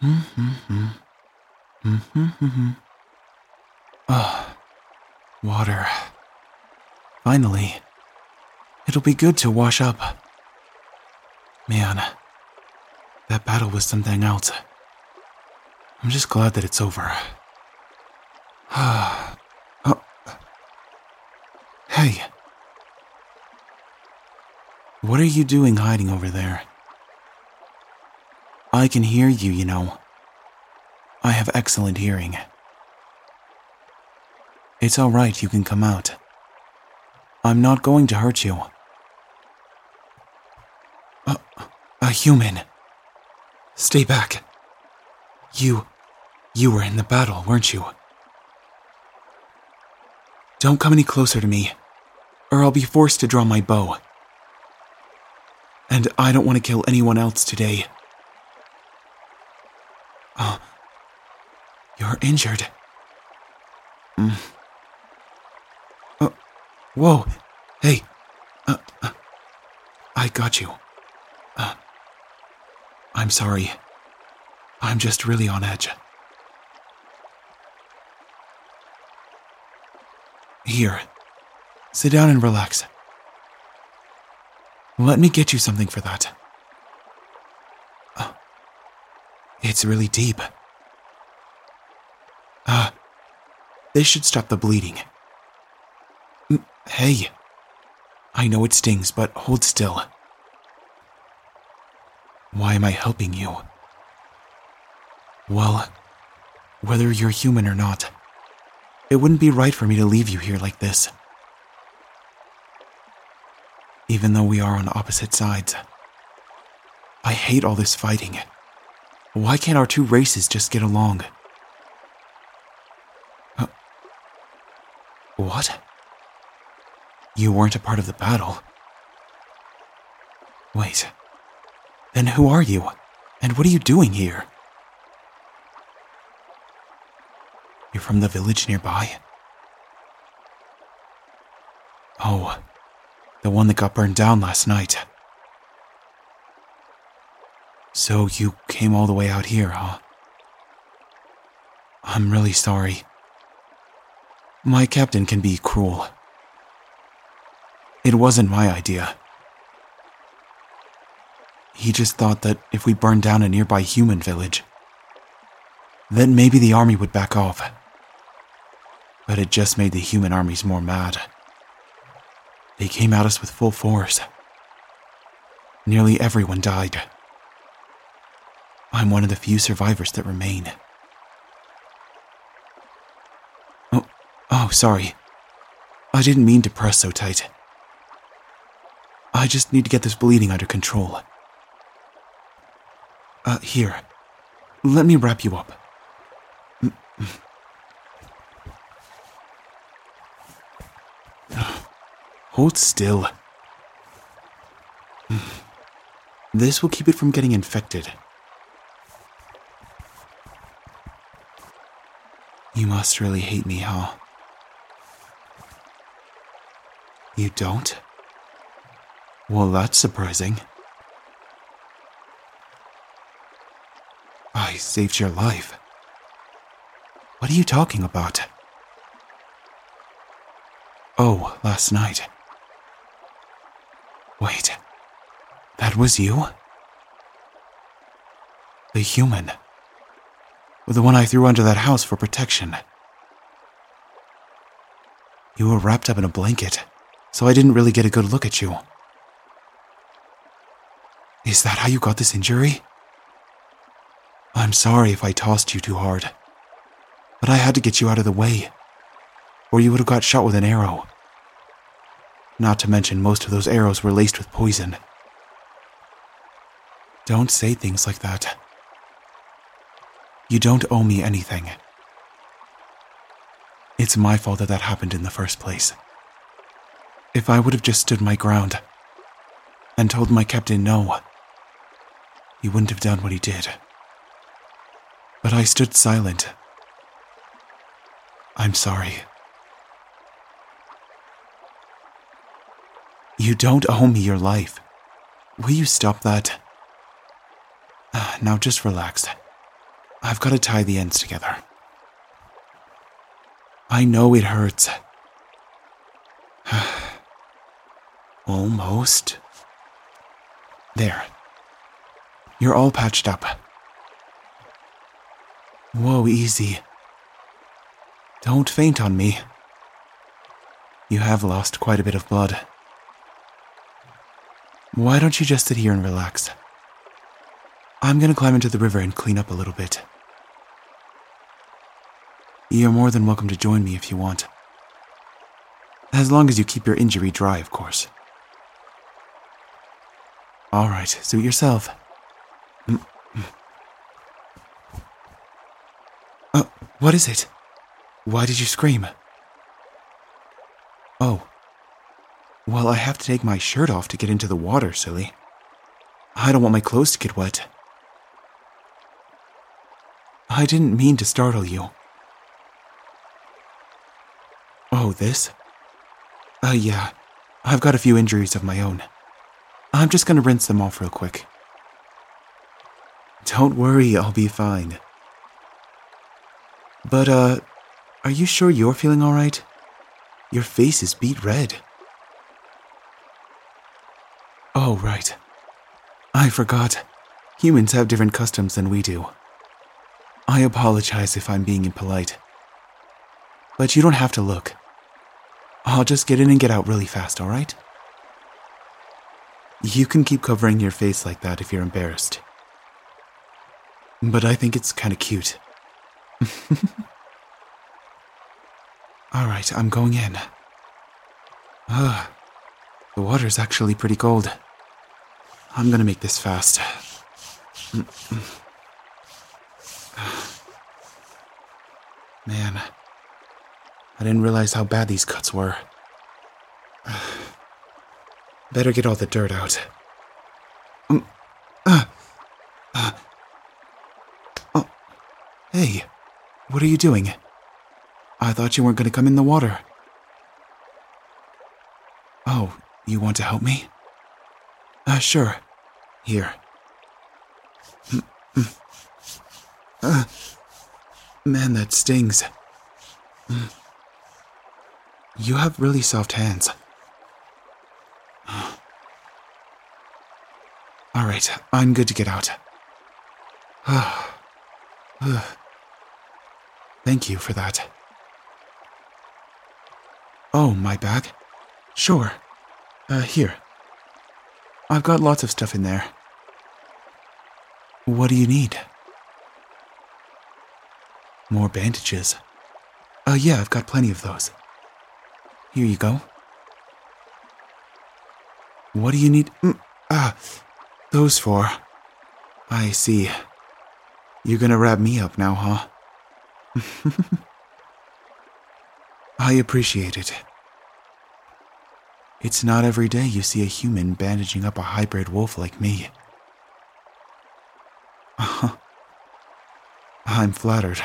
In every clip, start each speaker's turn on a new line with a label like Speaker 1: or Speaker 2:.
Speaker 1: Ah, water. Finally. It'll be good to wash up. Man, that battle was something else. I'm just glad that it's over. Oh. Hey. What are you doing hiding over there? I can hear you, you know. I have excellent hearing. It's all right, you can come out. I'm not going to hurt you. A human. Stay back. You were in the battle, weren't you? Don't come any closer to me, or I'll be forced to draw my bow. And I don't want to kill anyone else today. You're injured. Whoa. Hey. I got you. I'm sorry. I'm just really on edge. Here. Sit down and relax. Let me get you something for that. It's really deep. This should stop the bleeding. Hey. I know it stings, but hold still. Why am I helping you? Well, whether you're human or not, it wouldn't be right for me to leave you here like this. Even though we are on opposite sides. I hate all this fighting. Why can't our two races just get along? What? You weren't a part of the battle. Wait. Then who are you? And what are you doing here? You're from the village nearby? Oh, the one that got burned down last night. So you came all the way out here, huh? I'm really sorry. My captain can be cruel. It wasn't my idea. He just thought that if we burned down a nearby human village, then maybe the army would back off. But it just made the human armies more mad. They came at us with full force. Nearly everyone died. I'm one of the few survivors that remain. Oh, sorry. I didn't mean to press so tight. I just need to get this bleeding under control. Here. Let me wrap you up. Hold still. This will keep it from getting infected. You must really hate me, huh? You don't? Well, that's surprising. I saved your life. What are you talking about? Oh, last night. Wait, that was you? The human. The one I threw under that house for protection. You were wrapped up in a blanket, so I didn't really get a good look at you. Is that how you got this injury? I'm sorry if I tossed you too hard, but I had to get you out of the way, or you would have got shot with an arrow. Not to mention most of those arrows were laced with poison. Don't say things like that. You don't owe me anything. It's my fault that happened in the first place. If I would have just stood my ground and told my captain no, he wouldn't have done what he did. But I stood silent. I'm sorry. You don't owe me your life. Will you stop that? Now just relax. I've got to tie the ends together. I know it hurts. Almost. There. You're all patched up. Whoa, easy. Don't faint on me. You have lost quite a bit of blood. Why don't you just sit here and relax? I'm gonna climb into the river and clean up a little bit. You're more than welcome to join me if you want. As long as you keep your injury dry, of course. All right, suit yourself. What is it? Why did you scream? Oh. Well, I have to take my shirt off to get into the water, silly. I don't want my clothes to get wet. I didn't mean to startle you. Oh, this? Yeah. I've got a few injuries of my own. I'm just gonna rinse them off real quick. Don't worry, I'll be fine. But, are you sure you're feeling alright? Your face is beet red. Oh, right. I forgot. Humans have different customs than we do. I apologize if I'm being impolite. But you don't have to look. I'll just get in and get out really fast, alright? You can keep covering your face like that if you're embarrassed. But I think it's kinda cute. Alright, I'm going in. The water's actually pretty cold. I'm gonna make this fast. Man, I didn't realize how bad these cuts were. Better get all the dirt out. Oh, hey, what are you doing? I thought you weren't going to come in the water. Oh, you want to help me? Sure. Here. Man, that stings. You have really soft hands. Alright, I'm good to get out. Thank you for that. Oh, my bag? Sure. Here. I've got lots of stuff in there. What do you need? More bandages. Yeah, I've got plenty of those. Here you go. What do you need? Those for? I see. You're gonna wrap me up now, huh? I appreciate it. It's not every day you see a human bandaging up a hybrid wolf like me. I'm flattered.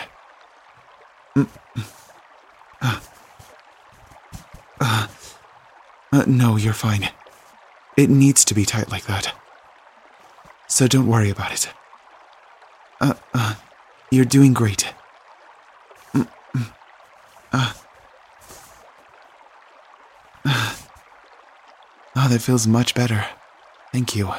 Speaker 1: No, you're fine. It needs to be tight like that. So don't worry about it. You're doing great. That feels much better. Thank you.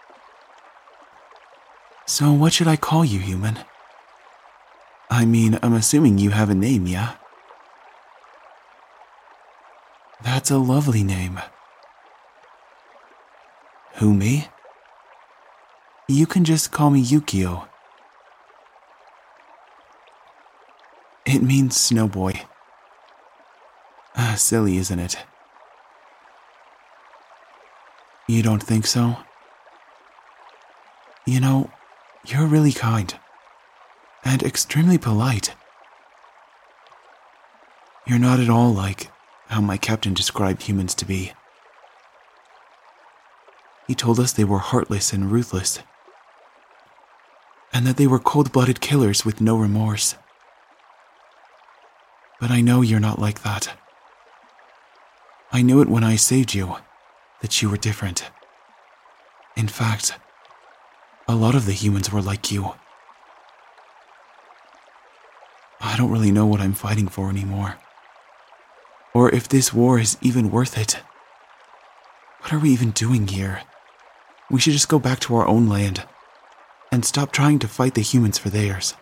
Speaker 1: So what should I call you, human? I mean, I'm assuming you have a name, yeah? That's a lovely name. Who, me? You can just call me Yukio. It means snow boy. Silly, isn't it? You don't think so? You know, you're really kind. And extremely polite. You're not at all like how my captain described humans to be. He told us they were heartless and ruthless. And that they were cold-blooded killers with no remorse. But I know you're not like that. I knew it when I saved you, that you were different. In fact, a lot of the humans were like you. I don't really know what I'm fighting for anymore. Or if this war is even worth it. What are we even doing here? We should just go back to our own land and stop trying to fight the humans for theirs.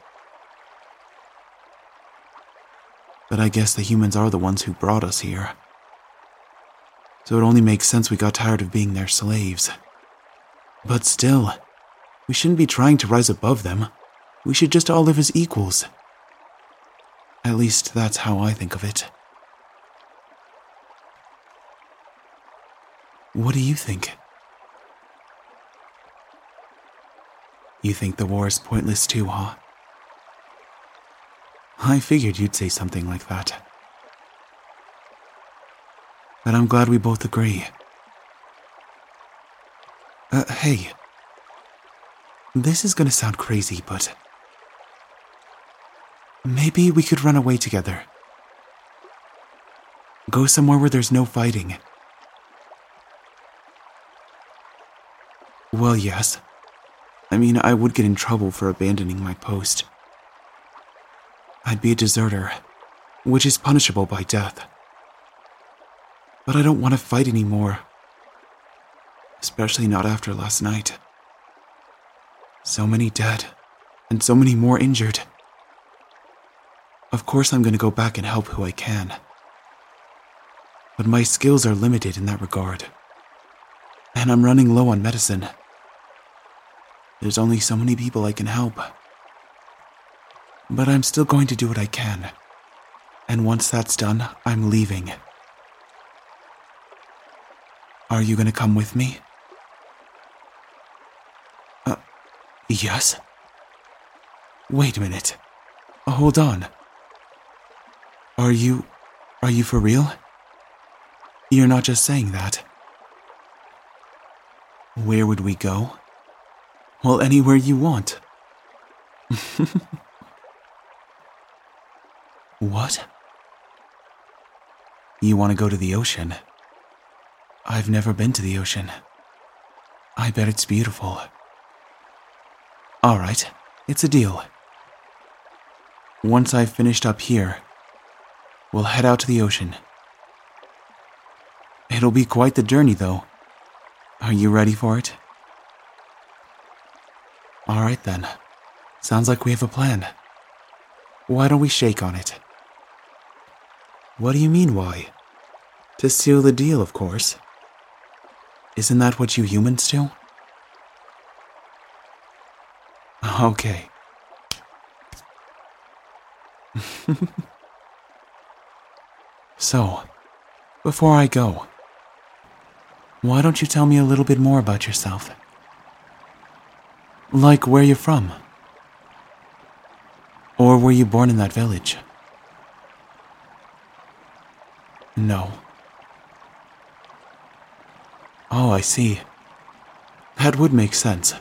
Speaker 1: But I guess the humans are the ones who brought us here. So it only makes sense we got tired of being their slaves. But still, we shouldn't be trying to rise above them. We should just all live as equals. At least that's how I think of it. What do you think? You think the war is pointless too, huh? I figured you'd say something like that. But I'm glad we both agree. Hey. This is gonna sound crazy, but maybe we could run away together. Go somewhere where there's no fighting. Well, yes. I mean, I would get in trouble for abandoning my post. I'd be a deserter, which is punishable by death. But I don't want to fight anymore. Especially not after last night. So many dead, and so many more injured. Of course I'm going to go back and help who I can. But my skills are limited in that regard. And I'm running low on medicine. There's only so many people I can help. But I'm still going to do what I can. And once that's done, I'm leaving. Are you going to come with me? Yes? Wait a minute. Hold on. Are you for real? You're not just saying that. Where would we go? Well, anywhere you want. What? You want to go to the ocean? I've never been to the ocean. I bet it's beautiful. All right, it's a deal. Once I've finished up here, we'll head out to the ocean. It'll be quite the journey, though. Are you ready for it? All right, then. Sounds like we have a plan. Why don't we shake on it? What do you mean, why? To seal the deal, of course. Isn't that what you humans do? Okay. So, before I go, why don't you tell me a little bit more about yourself? Like where you're from? Or were you born in that village? No. Oh, I see. That would make sense.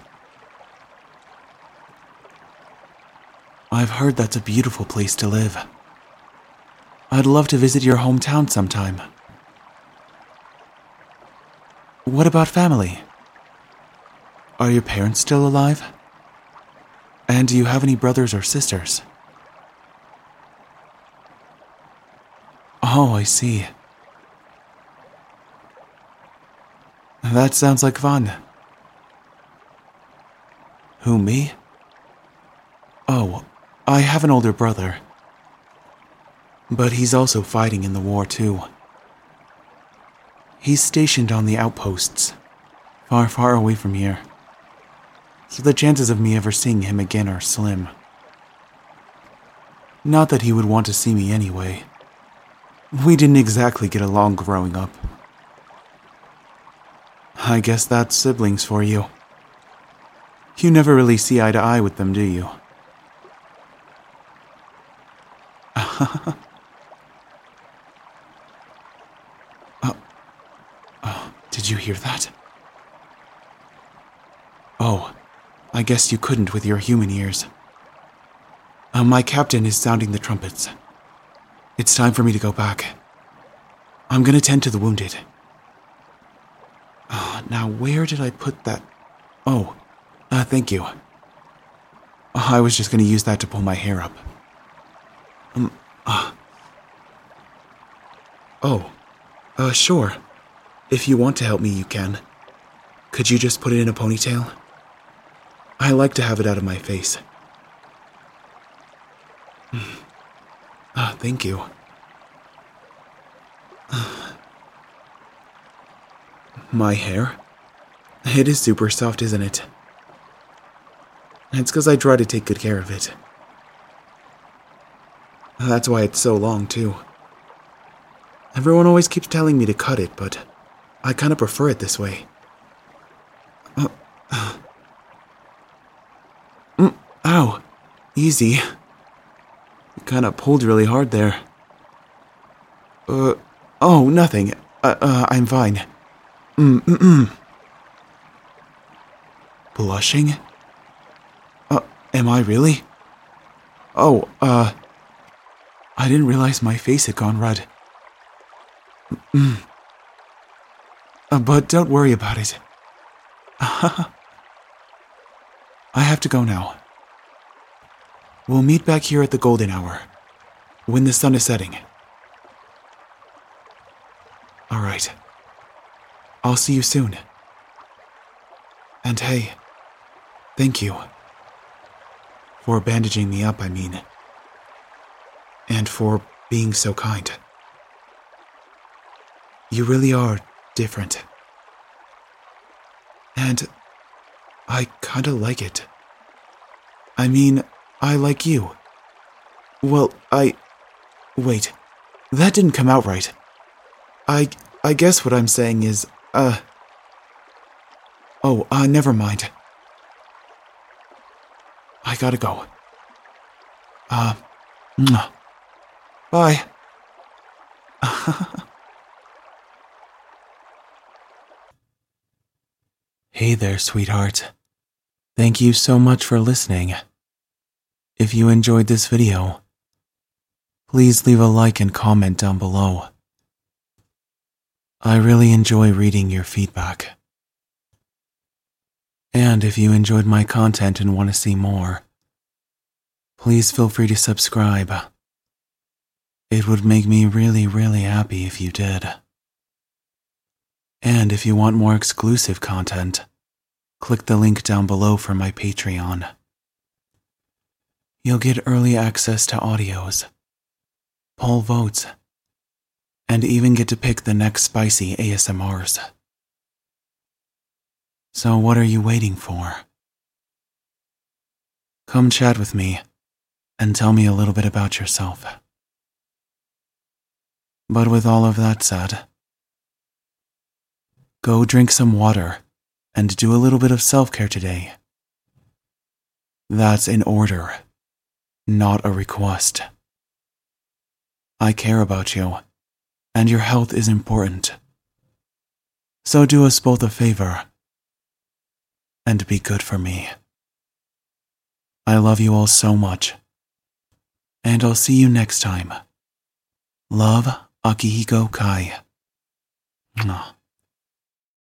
Speaker 1: I've heard that's a beautiful place to live. I'd love to visit your hometown sometime. What about family? Are your parents still alive? And do you have any brothers or sisters? Oh, I see. That sounds like fun. Who, me? Oh, I have an older brother. But he's also fighting in the war too. He's stationed on the outposts, far, far away from here. So the chances of me ever seeing him again are slim. Not that he would want to see me anyway. We didn't exactly get along growing up. I guess that's siblings for you. You never really see eye to eye with them, do you? Did you hear that? Oh, I guess you couldn't with your human ears. My captain is sounding the trumpets. It's time for me to go back. I'm gonna tend to the wounded. Now where did I put that? Oh, thank you. I was just gonna use that to pull my hair up. Sure. If you want to help me, you can. Could you just put it in a ponytail? I like to have it out of my face. Thank you. My hair? It is super soft, isn't it? It's because I try to take good care of it. That's why it's so long, too. Everyone always keeps telling me to cut it, but I kind of prefer it this way. Ow. Easy. You kind of pulled really hard there. Oh, nothing. I'm fine. Blushing? Am I really? Oh, I didn't realize my face had gone red. But don't worry about it. I have to go now. We'll meet back here at the golden hour, when the sun is setting. All right. I'll see you soon. And hey, thank you. For bandaging me up, I mean. And for being so kind. You really are different. And I kinda like it. I mean, I like you. Well, wait, that didn't come out right. I guess what I'm saying is, never mind. I gotta go. Bye. Hey there, sweetheart. Thank you so much for listening. If you enjoyed this video, please leave a like and comment down below. I really enjoy reading your feedback. And if you enjoyed my content and want to see more, please feel free to subscribe. It would make me really, really happy if you did. And if you want more exclusive content, click the link down below for my Patreon. You'll get early access to audios, poll votes, and even get to pick the next spicy ASMRs. So what are you waiting for? Come chat with me and tell me a little bit about yourself. But with all of that said, go drink some water and do a little bit of self-care today. That's an order, not a request. I care about you, and your health is important. So do us both a favor, and be good for me. I love you all so much, and I'll see you next time. Love, Akihiko Kai. Mwah.